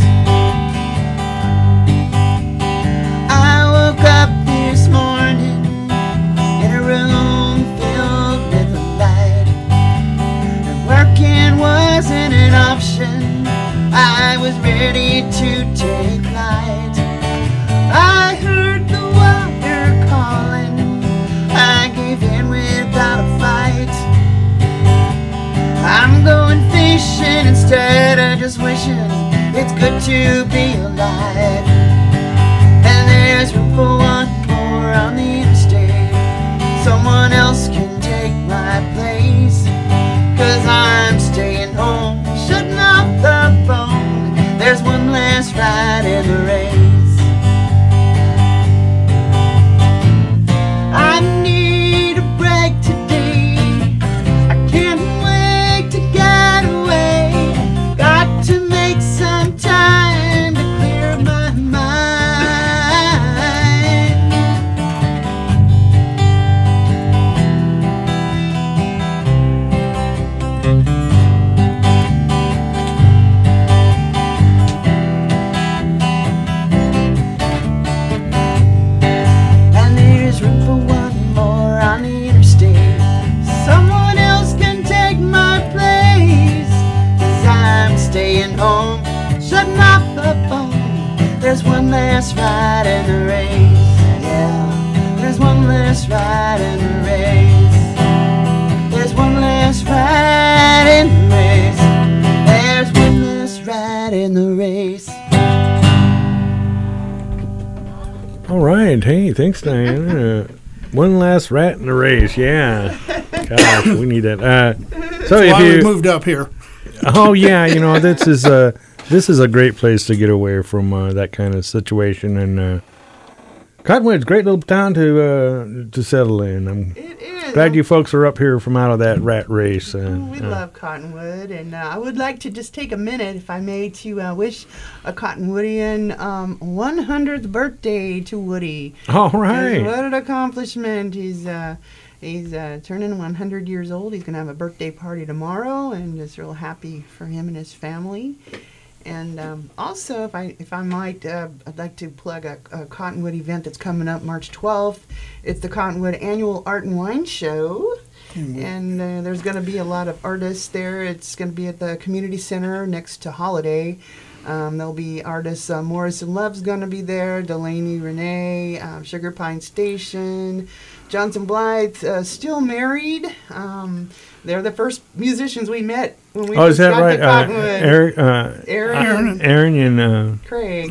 I woke up this morning in a room filled with a light. And working wasn't an option, I was ready to take flight. I heard the water calling, I gave in without a fight. I'm going fishing instead of just wishing it's good to be alive. And there's room for one more on the interstate, someone else can take my place. Cause I'm staying home, shutting off the phone. There's one last ride in the race. I need a break today, I can't wait to get away. Got to make some time to clear my mind. And there's room for one more on the interstate, someone else can take my place. Cause I'm staying home, shutting off the phone. There's one last ride in the race. Yeah, there's one last ride in the race. There's one last ride in the race. There's one last ride in the race. All right. Hey, thanks, Diana. Uh, one last rat in the race. Yeah. Gosh, we need that. Uh, so That's if why we you, moved up here. oh yeah, you know this is a this is a great place to get away from uh, that kind of situation. And uh, Cottonwood's a great little town to uh, to settle in. I'm It is. glad you folks are up here from out of that rat race. Uh, We uh, love Cottonwood, and uh, I would like to just take a minute, if I may, to uh, wish a Cottonwoodian um, one hundredth birthday to Woody. all 'Cause right. What an accomplishment! He's uh, he's uh, turning one hundred years old. He's going to have a birthday party tomorrow, and just real happy for him and his family. And um, also, if I if I might, uh, I'd like to plug a, a Cottonwood event that's coming up March twelfth. It's the Cottonwood Annual Art and Wine Show. And uh, there's going to be a lot of artists there. It's going to be at the community center next to Holiday. Um, there'll be artists. Uh, Morrison Love's going to be there. Delaney Renee, um, Sugar Pine Station, Johnson Blythe, uh, still married. Um, they're the first musicians we met when we Oh, is first that got right? to Uh, Cottonwood. Eric, uh, Aaron, Aaron and uh, Craig.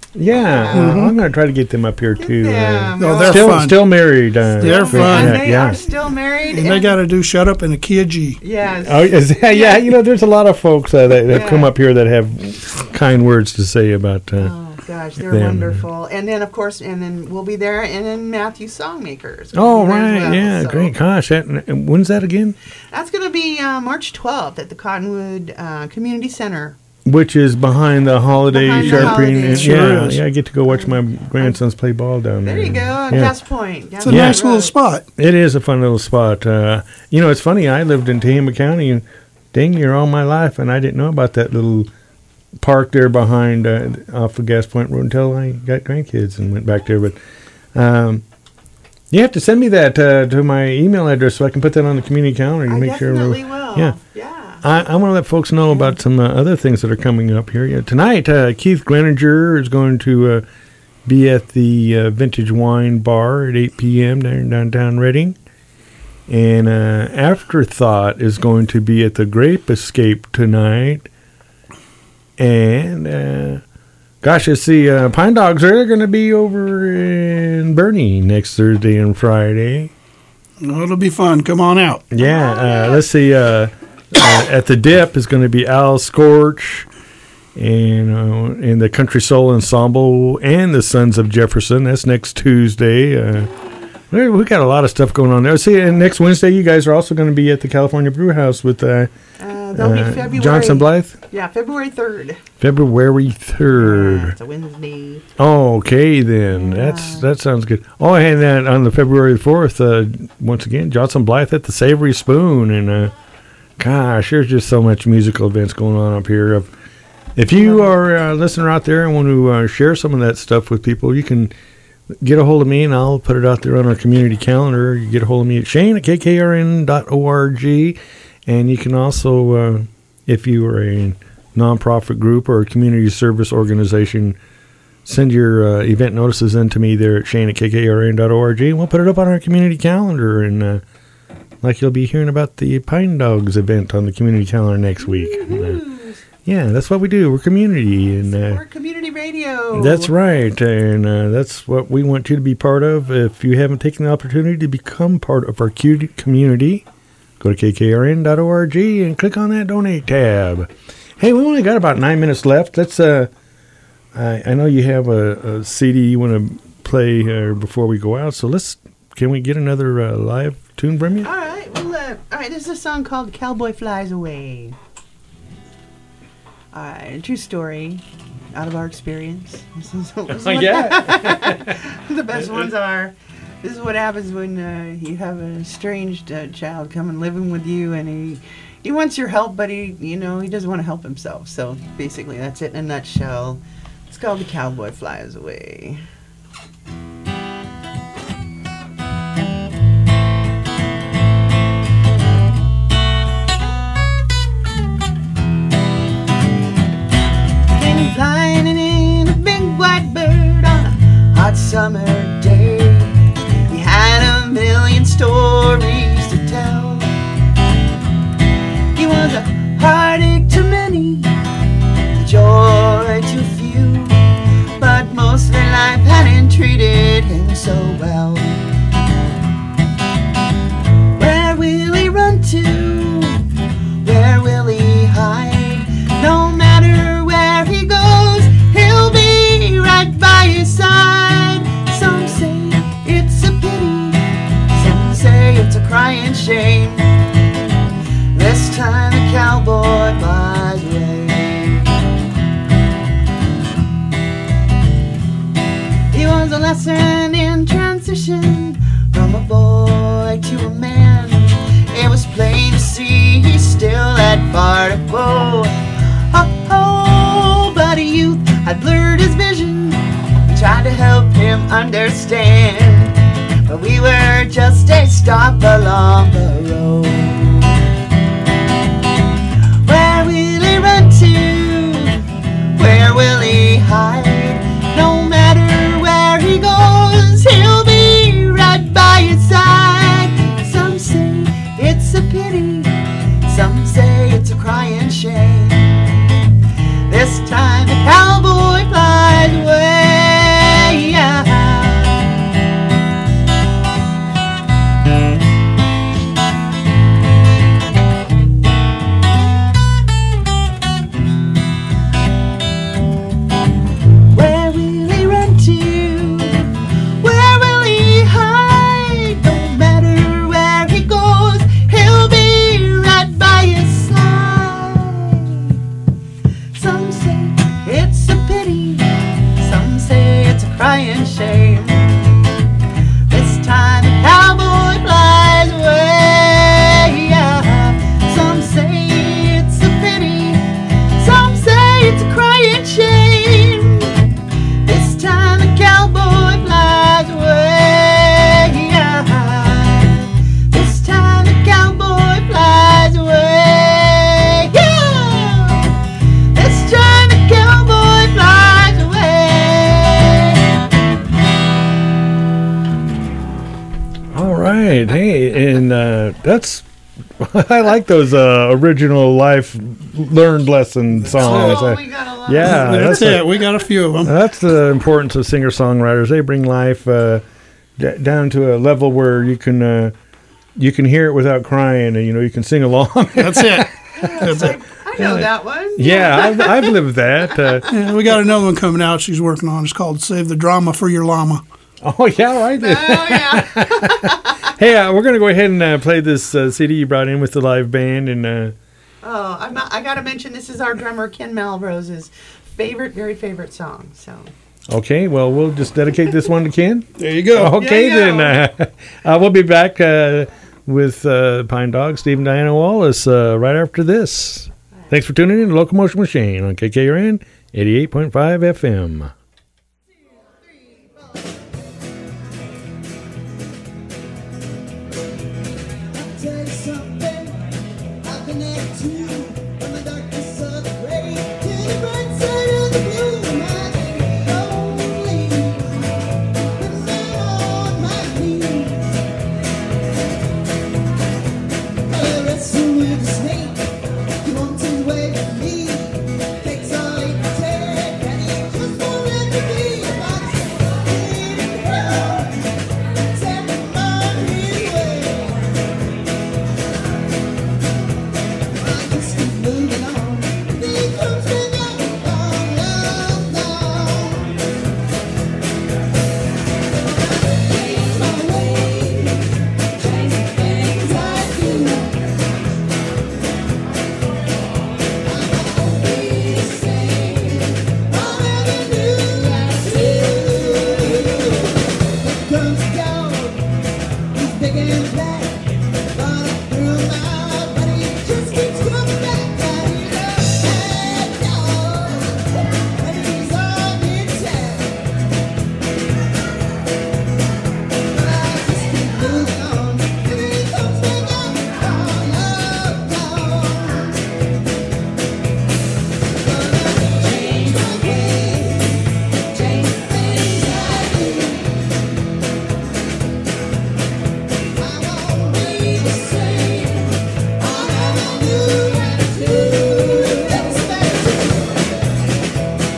Yeah, uh, I'm going to try to get them up here too. Yeah, Uh, No, they're still, fun. still married. Uh, They're And fun. they Yeah. are still married. And they got to do Shut Up in a Key of G. Yes. Oh, is, yeah, yeah. You know, there's a lot of folks uh, that have Yeah. come up here that have kind words to say about. Uh, Oh gosh, they're them. wonderful. And then of course, and then we'll be there, and then Matthew Songmakers. will oh, be there as right, well. yeah, So great. Gosh, that, when's that again? That's going to be uh, March twelfth at the Cottonwood uh, Community Center. Which is behind the holiday Behind the sharpening. holiday. and- Sure yeah, is. yeah. I get to go watch my grandsons play ball down there. There you go, Yeah. Gas Point. It's a nice little spot. It is a fun little spot. Uh, you know, it's funny. I lived in Tehama County and dang near all my life, and I didn't know about that little park there behind uh, off of Gas Point Road until I got grandkids and went back there. But um, you have to send me that uh, to my email address so I can put that on the community calendar and I make sure. definitely we're- will. Yeah. Yeah. I, I want to let folks know about some uh, other things that are coming up here. Yeah, tonight, uh, Keith Greninger is going to uh, be at the uh, Vintage Wine Bar at eight p.m. there in downtown Reading. And uh, Afterthought is going to be at the Grape Escape tonight. And, uh, gosh, let's see, uh, Pine Dogs are going to be over in Bernie next Thursday and Friday. Oh, it'll be fun. Come on out. Yeah, uh, let's see. Uh, uh, at the Dip is going to be Al Scorch and uh, and the Country Soul Ensemble and the Sons of Jefferson. That's next Tuesday. Uh, we we got a lot of stuff going on there. See, and next Wednesday, you guys are also going to be at the California Brew House with uh, Uh, that'll uh, be February. Johnson Blythe, Yeah, February third. February Yeah, third. it's a Wednesday. Okay, then that's that sounds good. Oh, and then on the February fourth, uh, once again, Johnson Blythe at the Savory Spoon, and uh, gosh, there's just so much musical events going on up here. If, if you are a listener out there and want to uh, share some of that stuff with people, you can get a hold of me, and I'll put it out there on our community calendar. You get a hold of me at Shane at K K R N dot org, and you can also, uh, if you are a nonprofit group or a community service organization, send your uh, event notices in to me there at Shane at K K R N dot org, and we'll put it up on our community calendar. And uh, like you'll be hearing about the Pine Dogs event on the community calendar next week. And, uh, yeah, that's what we do. We're community, and uh, We're community radio. that's right, and uh, that's what we want you to be part of. If you haven't taken the opportunity to become part of our cute community, go to K K R N dot org and click on that donate tab. Hey, we only got about nine minutes left. Let's. Uh, I, I know you have a, a C D you want to play uh, before we go out, so let's. Can we get another uh, live tune from you? All right. Well, uh, all right. This is a song called "Cowboy Flies Away." All right, true story, out of our experience. This is, this is what yeah. the best ones are. This is what happens when uh, you have an estranged uh, child come and living with you, and he he wants your help, but he you know he doesn't want to help himself. So basically, that's it in a nutshell. It's called "The Cowboy Flies Away." Came flying in a big white bird on a hot summer day. He had a million stories to tell. He was a heartache to many, a joy to few, but mostly life hadn't treated him so well. Where will he run to? Where will he hide? No matter where he goes, he'll be right by his side. Some say it's a pity, some say it's a crying shame. This time the cowboy flies away. He was a lesson in transition from a boy to a man. It was plain to see he still had far to go. Oh, oh, but a youth had blurred his vision. We tried to help him understand, but we were just a stop along the road. Where will he run to? Where will he hide? No matter where he goes, he'll be right by his side. Some say it's a pity, some say it's a crying shame. This time the cowboy flies away. and uh, that's I like those uh, original life learned lesson songs. Oh, we got a lot. Yeah, That's, that's it. a- we got a few of them. That's the importance of singer songwriters. They bring life uh, d- down to a level where you can uh, you can hear it without crying, and you know you can sing along. That's it. That's it. I know that one. Yeah, I've, I've lived that. Uh, Yeah, we got another one coming out she's working on. It's called Save the Drama for Your Llama. oh yeah, right. Oh yeah. Hey, uh, we're gonna go ahead and uh, play this uh, C D you brought in with the live band, and uh, Oh, I'm not, I got to mention this is our drummer Ken Melrose's favorite, very favorite song. So. okay, well we'll just dedicate this one to Ken. There you go. Okay, There you then uh, uh, we'll be back uh, with uh, Pine Dog, Steve and Diana Wallace uh, right after this. Thanks for tuning in to Locomotion Machine on K K R N eighty-eight point five F M. Tell you something, I've been there too. From the darkness of the gray to the bright side of the blue. I've been lonely, with me on my knees. I wrestle with a snake, he wants away from me. Takes all he can take, and he just won't let me be. I'm sitting in the ground, standing by his way. Just keep moving on. He comes with love, love, love. Change my ways, change the things I do. I won't be the same. I'll have a new attitude. Comes a dog, he's big and black. Running through my body, just keeps coming back. I hear that dog, and he's on attack. But I just keep moving on, and he comes back out. Oh, love, dog. Gonna change my ways, change the things I do. I won't be the same. I'll have a new attitude. Expect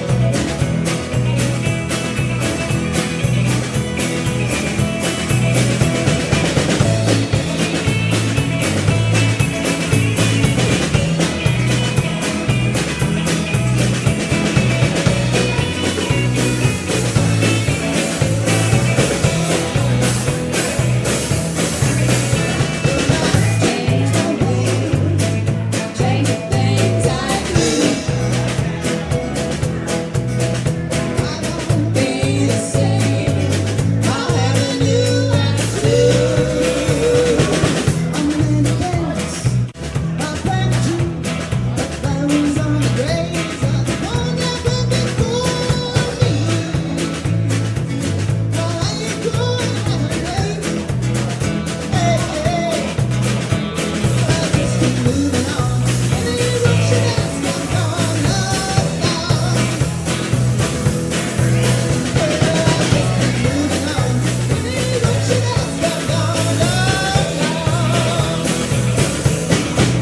change my ways, change the things I do. I won't be the same. I'll have a new attitude. I'm in the dance. I plant a tree. The flowers on the graves are the ones that went before me. How are you going, Emily? Hey, hey. I just keep moving on, and the eruption has come on, love, love. I just keep moving on, and the eruption has come on, love, love.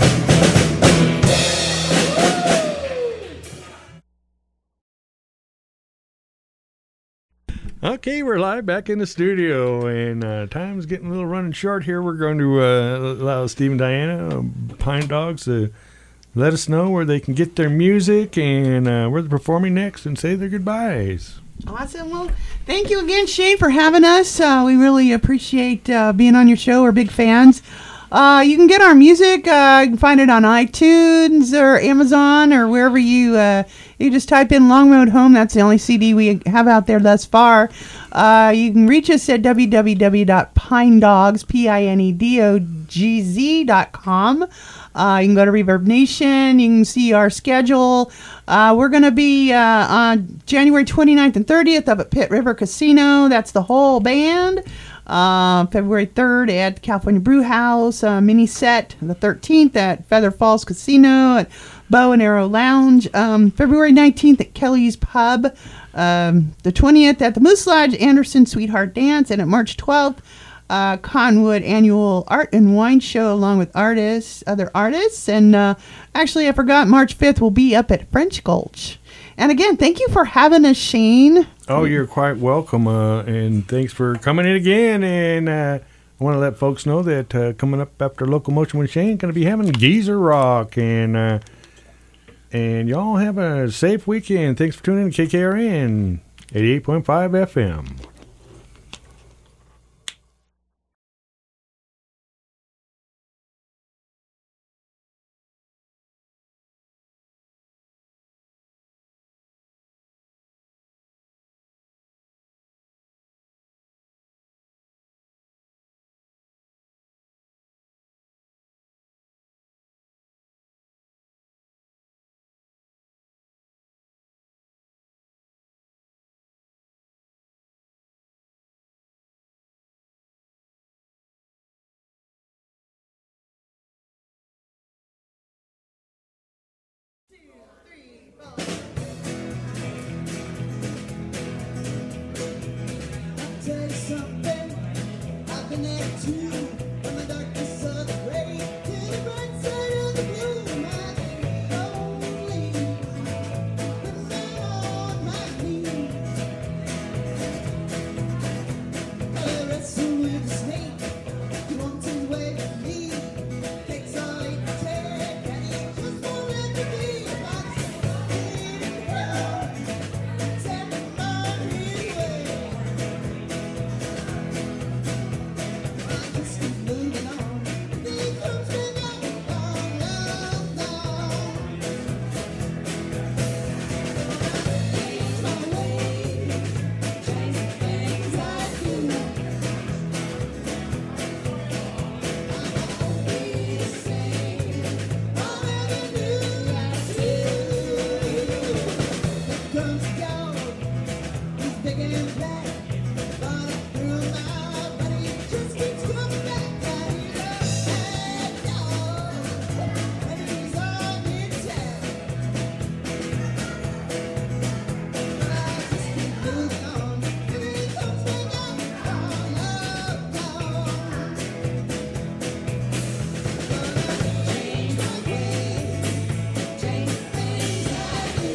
Okay, we're live back in the studio, and uh, time's getting a little running short here. We're going to uh, allow Steve and Diana, uh, Pine Dogs, to let us know where they can get their music and uh, where they're performing next, and say their goodbyes. Awesome. Well, thank you again, Shane, for having us. Uh, we really appreciate uh, being on your show. We're big fans. Uh, you can get our music. Uh, you can find it on iTunes or Amazon or wherever you. Uh, you just type in Long Road Home. That's the only C D we have out there thus far. Uh, you can reach us at w w w dot pine dogs p i n e d o g z dot com. Uh, you can go to Reverb Nation. You can see our schedule. Uh, we're going to be uh, on January twenty-ninth and thirtieth up at Pitt River Casino. That's the whole band. Uh, February third at California Brew House. Uh, mini set the thirteenth at Feather Falls Casino at Bow and Arrow Lounge. Um, February nineteenth at Kelly's Pub. Um, the twentieth at the Moose Lodge Anderson Sweetheart Dance. And at March twelfth uh, Conwood Annual Art and Wine Show along with artists, other artists. And uh, actually, I forgot, March fifth will be up at French Gulch. And again, thank you for having us, Shane. Oh, you're quite welcome, uh, and thanks for coming in again. And uh, I want to let folks know that uh, coming up after Locomotion with Shane, going to be having Geezer Rock, and uh, and y'all have a safe weekend. Thanks for tuning in to K K R N eighty-eight point five F M. Tell you something, I've been there too. From the darkness of the gray to the bright side of the blue. I've been lonely, but now on my knees. I wrestle with a snake, he wants his way with me. Takes all he can take, and he just won't let me be. I'm in hell, set my way. Just keep moving on. Things don't stand out. Oh, no, no. Change my ways, change the things I do. I won't be the same. I'll never do that too. Here comes the dog. He's big and black. Thought I threw him out, but he just keeps coming back. I hear a bad dog, and he's on in town. But I just keep moving on, and he comes back out. Oh, no, no. Change my ways, change the things I do.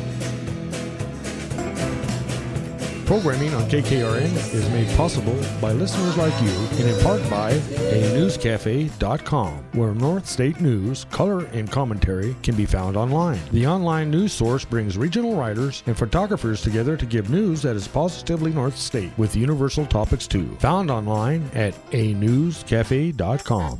Programming on K K R N is made possible by listeners like you and in part by a news cafe dot com, where North State news, color, and commentary can be found online. The online news source brings regional writers and photographers together to give news that is positively North State, with universal topics too. Found online at a news cafe dot com.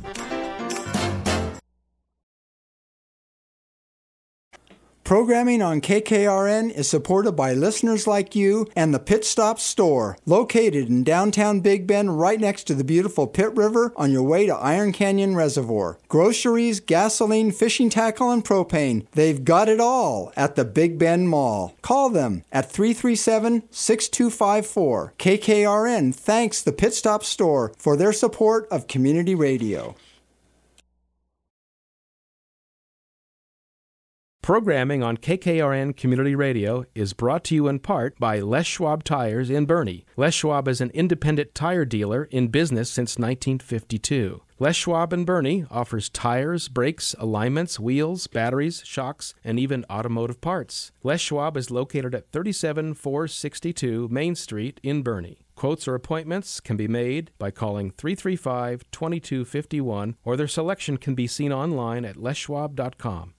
Programming on K K R N is supported by listeners like you and the Pit Stop Store, located in downtown Big Bend right next to the beautiful Pit River on your way to Iron Canyon Reservoir. Groceries, gasoline, fishing tackle, and propane. They've got it all at the Big Bend Mall. Call them at three three seven, six two five four. K K R N thanks the Pit Stop Store for their support of community radio. Programming on K K R N Community Radio is brought to you in part by Les Schwab Tires in Boerne. Les Schwab is an independent tire dealer in business since nineteen fifty-two. Les Schwab in Boerne offers tires, brakes, alignments, wheels, batteries, shocks, and even automotive parts. Les Schwab is located at thirty-seven four sixty-two Main Street in Boerne. Quotes or appointments can be made by calling three three five, two two five one, or their selection can be seen online at les schwab dot com.